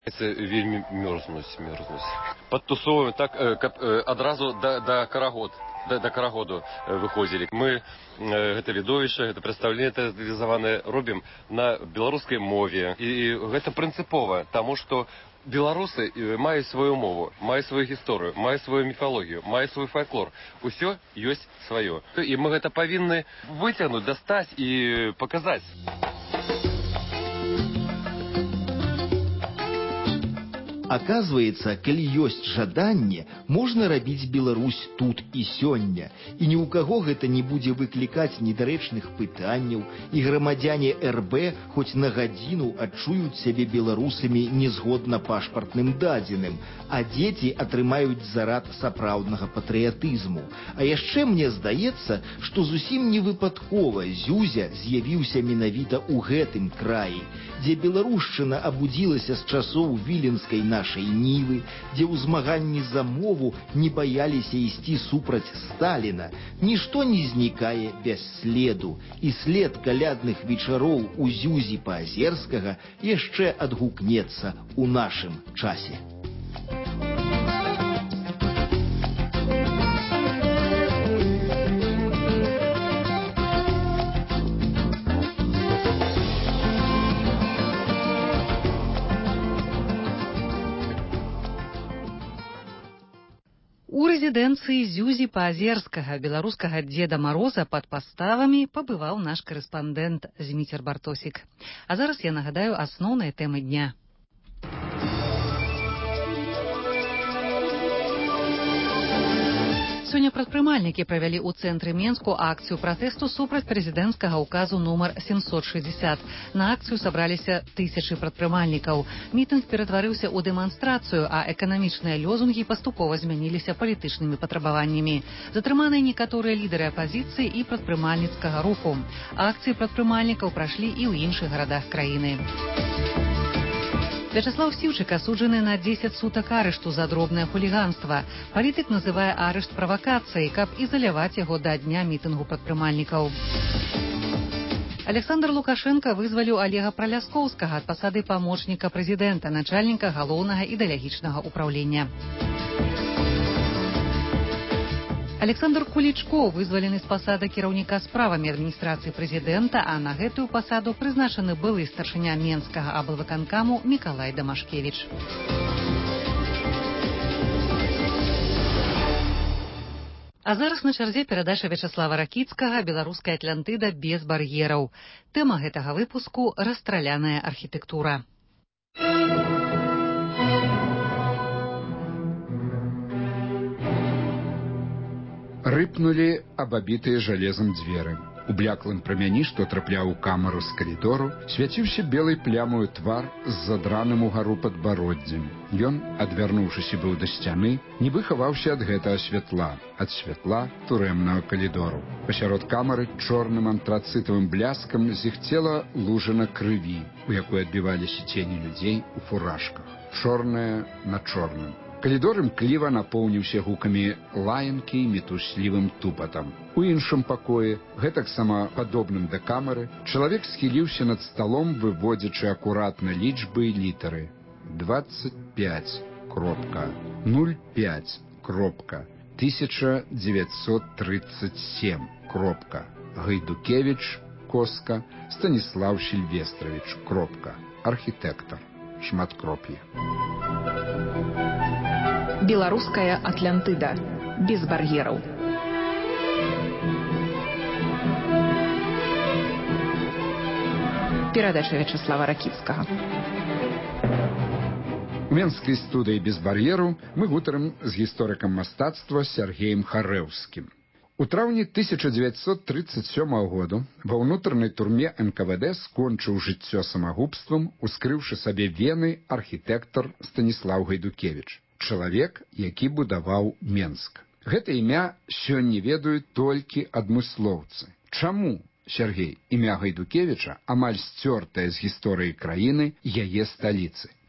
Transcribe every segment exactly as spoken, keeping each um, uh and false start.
Вельмі мерзнуць, мерзнуць. Падтусоўваем так, каб адразу да, да карагод. Да, да карагоду выходзілі. Мы гэта відовішча, гэта прадстаўленне тэатралізаванае робім на беларускай мове. І гэта прынцыпова, таму што беларусы маюць сваю мову, маюць сваю гісторыю, маюць сваю міфалогію, маюць свой фальклор. Усё ёсць сваё. І мы гэта павінны выцягнуць, дастаць і паказаць. Оказывается, калі ёсць жаданне, можна рабіць Беларусь тут і сёння. І ні ў каго гэта не будзе выклікаць недарэчных пытанняў, і грамадзяне эр бэ хоць на гадзіну адчуюць сябе беларусамі незгодна пашпартным дадзеным, а дзеці атрымаюць зарад сапраўднага патрыятызму. А яшчэ мне здаецца, што зусім не выпадкова Зюзя з'явіўся менавіта ў гэтым краі, дзе беларушчына абудзілася з часоў віленскай нашай нівы, дзе ў змаганні за мову не баяліся ісці супраць Сталіна. Нішто не знікае без следу, і след калядных вечароў у Зюзі Паазерскага яшчэ адгукнецца ў нашым часе. У рэзідэнцыі Зюзі Паазерскага, беларускага Дзеда Мароза, пад паставамі пабываў наш карэспандэнт Зміцер Бартосік. А зараз я нагадаю асноўныя тэмы дня. Сёння прадпрымальнікі правялі ў цэнтры Менску акцыю пратэсту супраць прэзідэнцкага ўказу нумар сямсот шэсцьдзесят. На акцыю сабраліся тысячы прадпрымальнікаў. Мітынг ператварыўся ў дэманстрацыю, а эканамічныя лозунгі паступова змяніліся палітычнымі патрабаваннямі. Затрыманыя некаторыя лідары апазіцыі і прадпрымальніцкага руху. Акцыі прадпрымальнікаў прашлі і ў іншых гарадах краіны. Вячаслаў Сіўчык асуджаны на дзесяць сутак арышту за дробнае хуліганства. Палітык называе арышт правакацыяй, каб ізаляваць яго да дня мітынгу прадпрымальнікаў. Александр Лукашенко вызваліў Олега Праляскоўскага ад пасады памочніка прэзідэнта, начальніка галоўнага ідэалагічнага ўпраўлення. Александр Кулічко вызвалены з пасады кіраўніка справамі адміністрацыі прэзідэнта, а на гэтую пасаду прызначаны былы старшыня Менскага аблвыканкаму Мікалай Дамашкевіч. А зараз на чарзе перадача Вячаслава Ракіцкага «Беларуская Атлантыда без бар'ераў». Тэма гэтага выпуску – расстраляная архітэктура. Рыпнулі абабітыя жалезам дзверы. У бляклым прамяні, што трапляў у камеру з калідору, свяціўся белай плямою твар з задраным угару падбароддзем. Ён, адвярнуўшыся быў да сцяны, нібы хаваўся ад гэтага святла, ад святла турэмнага калідору. Пасярод камеры чорным антрацытавым бляскам зіхцела лужына крыві, у якой адбіваліся цені людзей у фуражках. Чорная на чорным. Калідор імкліва напоўніўся гукамі лаянкі і мітуслівым тупатам. У іншым пакоі, гэтаксама падобным да камеры, чалавек схіліўся над сталом, выводзячы акуратна лічбы і літары. двадцать пять кропка ноль пять кропка тысяча девятьсот тридцать семь кропка Гайдукевич Коска Станіслав Сільвестрович кропка архітэктар шматкроп'е. Беларуская Атлантыда без бар'ераў. Перадача Вячаслава Ракіцкага. У менскай студыі без бар'еру мы гутарым з гісторыкам мастацтва Сергеем Харэўскім. У траўні тысяча дзевяцьсот тридцать сёмага году ва ўнутранай турме эн ка вэ дэ скончыў жыццё самагубствам, ускрыўшы сабе вены архітэктар Станіслаў Гайдукевіч. Чалавек, які будаваў Менск. Гэта імя сёння ведаюць толькі адмыслоўцы. Чаму, Сергей, імя Гайдукевіча амаль сцёртае з гісторыі краіны, яе сталіцы?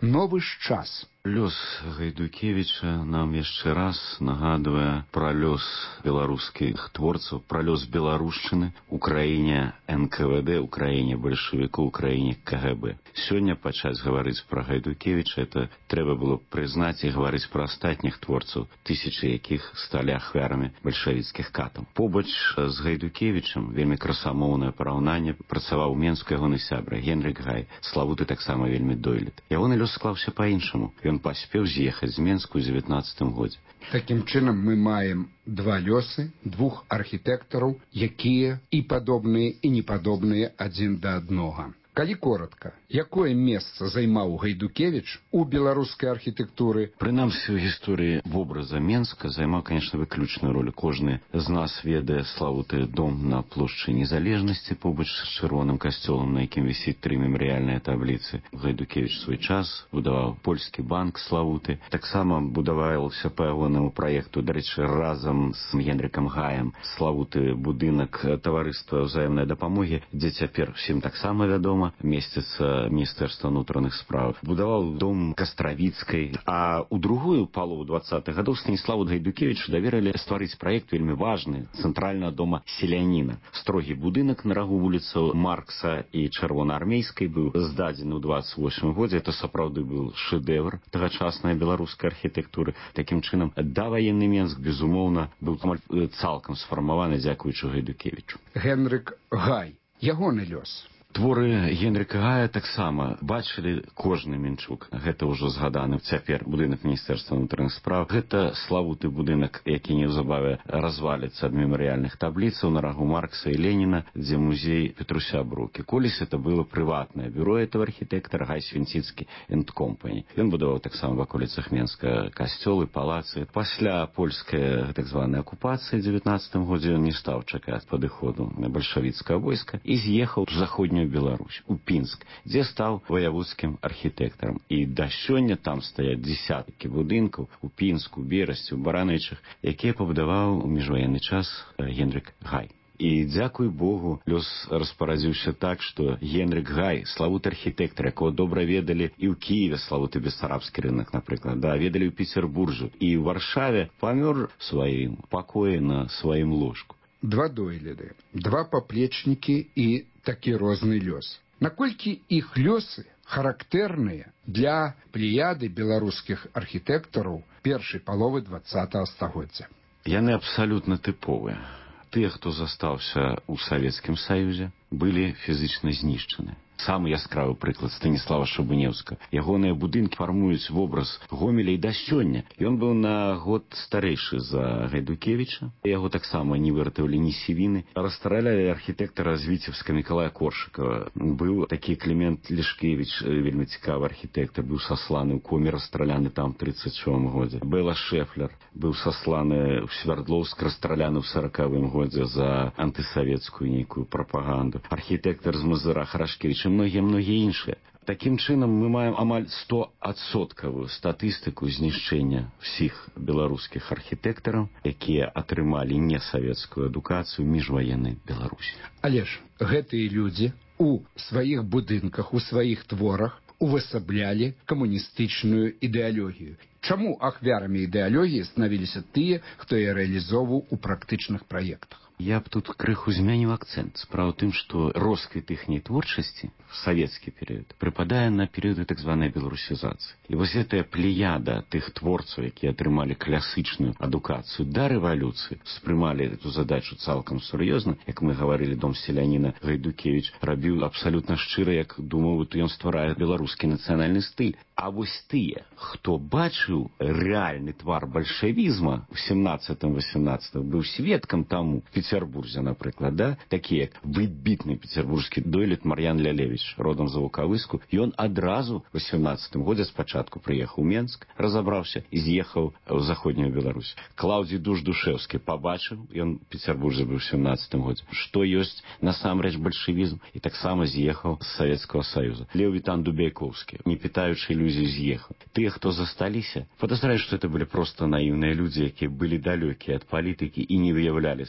новы ж час. Лёс Гайдукевіча нам яшчэ раз нагадвае пра лёс беларускіх творцаў, пра лёс беларушчыны ў краіне эн ка вэ дэ, ў краіне бальшавіку, ў краіне ка гэ бэ. Сёння пачаць гаварыць пра Гайдукевіча, это трэба было прызнаць і гаварыць пра астатніх творцаў, тысячы якіх сталі ахвярамі бальшавіцкіх катаў. Побач з Гайдукевічам вельмі красамоўнае параўнанне працаваў у Менску ягоны сябра Генрык Гай, славуты таксама вельмі дойлід. Ягоны лёс склаўся па-іншаму. Ён паспеў з'ехаць з Менску ў дзевятнаццатым годзе. Такім чынам мы маем два лёсы двух архітэктараў, якія і падобныя, і непадобныя адзін да аднога. Калі коротка, якое месца займаў Гайдукевіч у беларускай архітэктуры? Прынамсі, у гісторыі вобраза Менска займаў, конечно, выключную роль. Кожны з нас ведае славуты дом на плошчы Незалежнасці побач з чырвоным касцёлам, на якім вісіць тры мемарыяльныя табліцы. Гайдукевіч свой час будаваў польскі банк славуты. Таксама будаваўся па ягонаму праекту, дарэчы, разам з Генрыкам Гаем, славуты будынак таварыства ўзаемнай дапамогі, дзе цяпер усім таксама вядома месціцца Міністэрства ўнутраных спраў. Будаваў дом Кастравіцкай, а ў другую палову двадцатых гадоў Станіславу Гайдукевічу даверылі стварыць праект вельмі важны цэнтральнага дома селяніна. Строгі будынак на рагу вуліцаў Маркса і Чырвонаармейскай быў здадзены ў дваццаць восьмым годзе. Это сапраўды быў шэдэвр тагачаснай беларускай архітэктуры. Такім чынам, даваенны Менск, безумоўна, быў амаль цалкам сфармаваны дзякуючы Гайдукевічу. Генрык Гай, ягоны лёс. Творы Генрыка Гая таксама бачылі кожны Мінчук. Гэта ўжо згаданы цяпер будынак Міністэрства ўнутраных спраў. Гэта славуты будынак, які неўзабаве разваліцца ад мемарыяльных табліцаў на рагу Маркса і Леніна, дзе музей Петруся Брукі. Колісь это было прыватнае бюро этого архітэктара Гай Свінціцкі энд Компані. Ён будаваў таксама в аколіцах Менска касцёлы, палацы. Пасля польскай так званай акупацыі ў дзевятнаццатым годзе ён не стаў чакаць падыходу бальшавіцкага войска і з'ехаў у заходнюю Беларусь, у Пінск, дзе стаў ваяводскім архітэктарам. І да сёння там стаяць дзесяткі будынкаў у Пінску, Берасці, у Баранычах, якія пабудаваў у міжваенны час Генрык Гай. І, дзякуй Богу, лёс распарадзіўся так, што Генрык Гай, славуты архітэктар, якого добра ведалі і ў Кіеве, славуты бессарабскі рынок, напрыклад, да, ведалі ў Петербуржу, і ў Варшаве памёр сваім пакоі на сваім ложку. Два дойліды, два паплечнікі і такі розны лёс. Наколькі іх лёсы характэрныя для плеяды беларускіх архітэктараў першай паловы двадцатага стагоддзя? Яны абсалютна тыповыя. Тыя, хто застаўся ў Савецкім Саюзе, былі фізічна знішчаны. Самы яскравы прыклад Станіслава Шабунеўска. Ягоныя будынкі фармуюць вобраз Гомеля і да сёння. Ён быў на год старэйшы за Гайдукевіча. Яго таксама не выратавалі ні сівіны. Расстралялі архітэктара з Віцебска Мікалая Коршыкава. Быў такі Клімент Лішкевіч, вельмі цікавы архітэктар, быў сасланы ў коме, расстраляны там ў трыццаць сёмым годзе. Бэла Шэфлер быў сасланы ў Свердлоўск, расстраляны ў саракавым годзе за антысавецкую нейкую прапаганду. Архітэктар з Мазыра Харашкевіч, многія-многія іншыя. Такім чынам мы маем амаль стоадсоткавую статыстыку знішчэння ўсіх беларускіх архітэктараў, якія атрымалі несавецкую адукацыю міжваеннай Беларусі. Але ж гэтыя людзі у сваіх будынках, у сваіх творах увасаблялі камуністычную ідэалогію. Чаму ахвярамі ідэалогіі станавіліся тыя, хто яе рэалізоўваў у практычных праектах? Я б тут крыху змяніў акцэнт. Справа ў тым, што росквіт іхняй творчасці в савецкі перыяд прыпадае на перыяды так званай беларусізацыі. І вось гэтая плеяда тых творцаў, якія атрымалі класічную адукацыю да рэвалюцыі, спрымалі эту задачу цалкам сур'ёзна, як мы гаварылі, дом селяніна Гайдукевіч рабіў абсалютна шчыра, як думаў, то ён стварае беларускі нацыянальны стыль. А вось тыя, хто бачыў рэальны твар бальшавізма ў сямнаццатым-васямнаццатым, быў сведкам таму, в Петербурзе, напрыклад, да? Такі як выбітны петербургскі дойлід Мар'ян Лялевіч, родам з Вулкавыску, ён адразу ў сямнаццатым годзе спачатку прыехаў у Менск, разабраўся і з'ехаў у заходнюю Беларусь. Клаўдзій Душ-Душэўскі пабачыў, ён у Петербурзе быў у сямнаццатым годзе, што ёсць насамрэч бальшавізм, і таксама з'ехаў з Савецкага Саюза. Леў Вітан Дубяйковскі, не пытаючы ілюзій, з'ехаў. Тыя, хто засталіся, падазраюць, што это былі проста наіўныя людзі, якія былі далёкія ад палітыкі і не выяўлялі сабе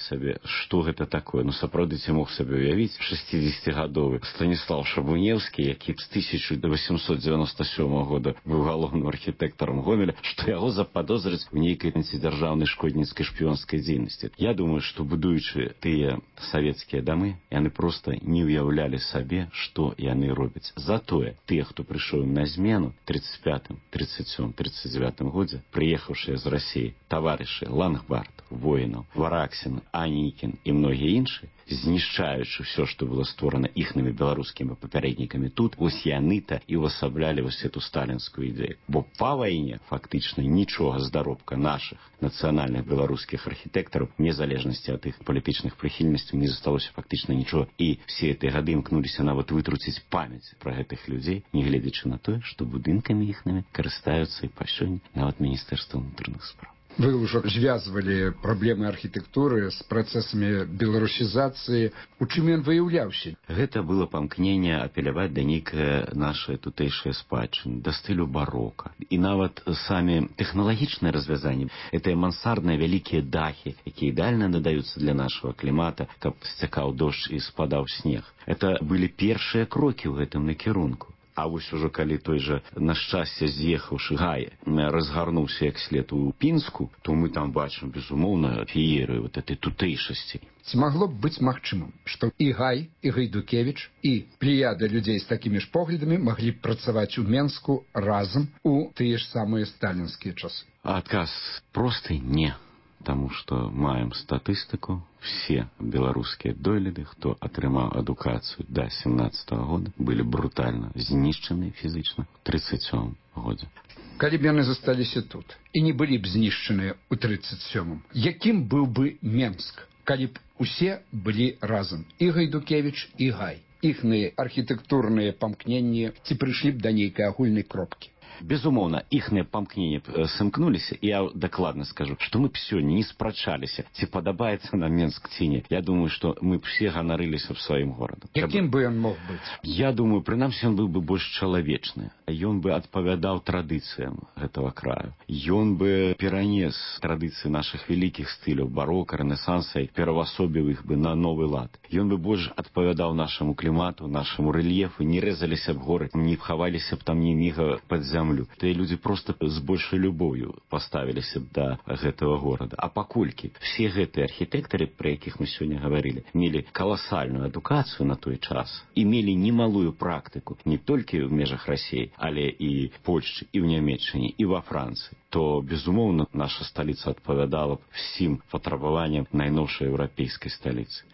што гэта такое. Ну сапраўды ці мог сабе уявіць шэсцідзесяцігадовы Станіслаў Шабунеўскі, які з тысяча восемьсот девяносто сёмого года быў галоўным архітэктарам Гомеля, што яго заподозраць у нейкай антидзяржаўнай шкодніцкай шпіёнскай дзейнасці. Я думаю, што будуючы тыя савецкія дамы, яны проста не ўяўлялі сабе, што яны робяць. Затое тыя, хто прыйшоў на змену тридцать пятым, тридцать сёмым, тридцать девятым годзе, прыехаўшыя з Расіі таварышы Лангбард, Воінаў, Вараксін, Анікін і многія іншыя, знішчаючы ўсё, што было створана іхнымі беларускімі папярэднікамі тут, вось яны-то і ўвасаблялі вось эту сталінскую ідэю. Бо па вайне фактычна нічога з даробка нашых нацыянальных беларускіх архітэктараў, незалежнасці ад іх палітычных прыхільнасцяў, не засталося фактычна нічога. І все гэтыя гады імкнуліся нават вытруціць памяць пра гэтых людзей, нягледзячы на тое, што будынкамі іхнымі карыстаюцца і па сёння нават Міністэрства ўнутраных спраў. Вы ўжо звязвалі праблемы архітэктуры з працэсамі беларусізацыі. У чым ён выяўляўся? Гэта было памкненне апеляваць да нейкае нашае тутэйшае спадчыны, да стылю барока. І нават самі тэхналагічныя развязанні, гэтыя мансардныя вялікія дахі, якія ідэальна надаюцца для нашага клімата, каб сцякаў дождж і спадаў снег. Это былі першыя крокі ў гэтым накірунку. А вось ужо калі той жа, на шчасце з'ехаўшы Гай, разгарнуўся як след у Пінску, то мы там бачым, безумоўна, феерыю вот этой тутэйшасці. Ці магло б быць магчымым, што і Гай, і Гайдукевіч, і плеяда людзей з такімі ж поглядамі маглі б працаваць у Менску разам у тыя ж самыя сталінскія часы? Адказ просты не. Таму што маем статыстыку, все беларускія дойліды, хто атрымаў адукацыю да семнаццатага года, былі брутальна знішчаны фізічна ў тридцать сёмым годзе. Калі б яны засталіся тут і не былі б знішчаныя ў тридцать сёмым, якім быў бы Менск, калі б усе былі разам, і Гайдукевіч, і Гай? Іхныя архітэктурныя памкненні ці прыйшлі б да нейкай агульнай кропкі? Безумоўна, іхныя памкненні сымкнуліся, і я дакладна скажу, што мы б сёння не спрачаліся, ці падабаецца нам Менск ці не. Я думаю, што мы б все ганарыліся б сваім горадам. Якім бы ён мог быць? Я думаю, прынамсі, ён быў бы больш чалавечны. Ён бы адпавядаў традыцыям гэтага краю. Ён бы перанес традыцыі нашых вялікіх стыляў барока, рэнесанса і перавасобіў іх бы на новы лад. Ён бы больш адпавядаў нашаму клімату, нашаму рэльефу, не рэзаліся б горы, не хаваліся б там ні міга пад зямлю. Тыя людзі проста з большай любоўю паставіліся б да гэтага горада. А паколькі все гэтыя архітэктары, пра якіх мы сёння гаварылі, мелі каласальную адукацыю на той час і мелі немалую практыку не толькі ў межах Расіі, але і Польшчы, і ў Нямецчыне, і ва Францыі, то, безумоўна, наша сталіца адпавядала б всім патрабаванням найноўшай еўрапейскай сталіцы.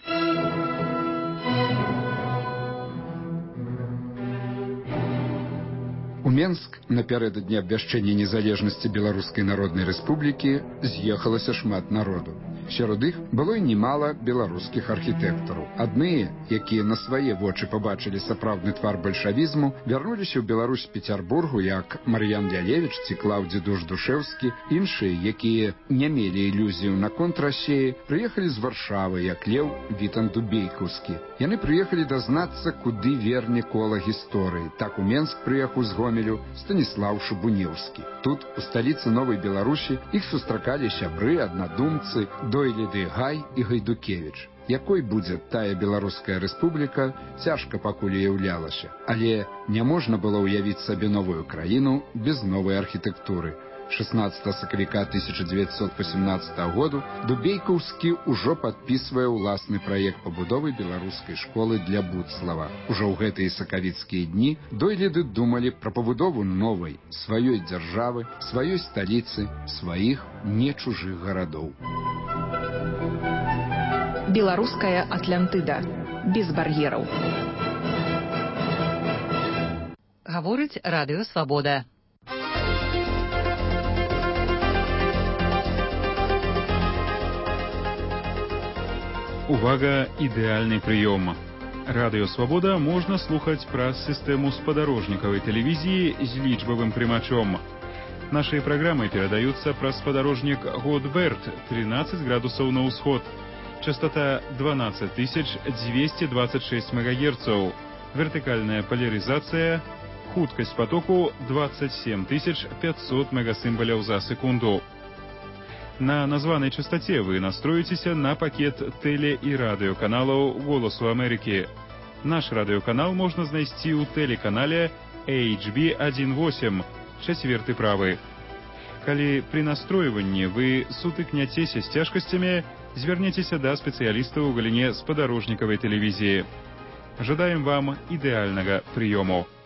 У Менск напярэдадні абвяшчэння незалежнасці Беларускай Народнай Рэспублікі з'ехалася шмат народу. Сярод іх было і немала беларускіх архітэктараў. Адныя, якія на свае вочы пабачылі сапраўдны твар бальшавізму, вярнуліся ў Беларусь Пецярбургу, як Мар'ян Лялевіч ці Клаўдзі Душ-Душэўскі. Іншыя, якія не мелі ілюзію наконт Расіі, прыехалі з Варшавы, як Леў Вітан-Дубейкаўскі. Яны прыехалі дазнацца, куды верне кола гісторыі. Так у Менск прыехаў з Гомелю Станіслаў Шабунеўскі. Тут, у сталіцы Новай Беларусі, іх сустракалі сябры, аднадумцы, дойліды Гай і Гайдукевіч. Якой будзе тая Беларуская Рэспубліка, цяжка пакуль уяўлялася. Але не можна было ўявіць сабе новую краіну без новай архітэктуры. шестнадцатага сакавіка тысяча дзевяцьсот васямнаццатага году Дубейкаўскі ўжо падпісвае ўласны праект пабудовы беларускай школы для Буцлава. Ужо ў гэтыя сакавіцкія дні дойліды думалі пра пабудову новай, сваёй дзяржавы, сваёй сталіцы, сваіх не чужых гарадоў. Беларуская Атлантыда. Без бар'ераў. Гаворыць Радыё Свабода. Увага, ідэальны прыём. Радыё Свабода можна слухаць праз сістэму спадарожнікавай тэлевізіі з лічбавым прымачом. Нашыя праграмы перадаюцца праз спадарожнік Годберт тринадцать градусаў на ўсход. Частота дванадцать тысяч двести двадцать шесть мегагерцаў. Вертыкальная поляризация. Хуткасць потоку двадцать семь тысяч пятьсот мегасімбаляў за секунду. На названай частоце вы настроіцеся на пакет тэле- і радыёканалаў «Голасу Амерыкі». Наш радыёканал можна знайсці ў тэлеканале эйч би один восемь, чацверты правы. Калі пры настройванні вы сутыкняцеся з цяжкасцямі, звярніцеся да спецыялістаў у галіне спадарожнікавай тэлевізіі. Жадаем вам ідэальнага прыёму.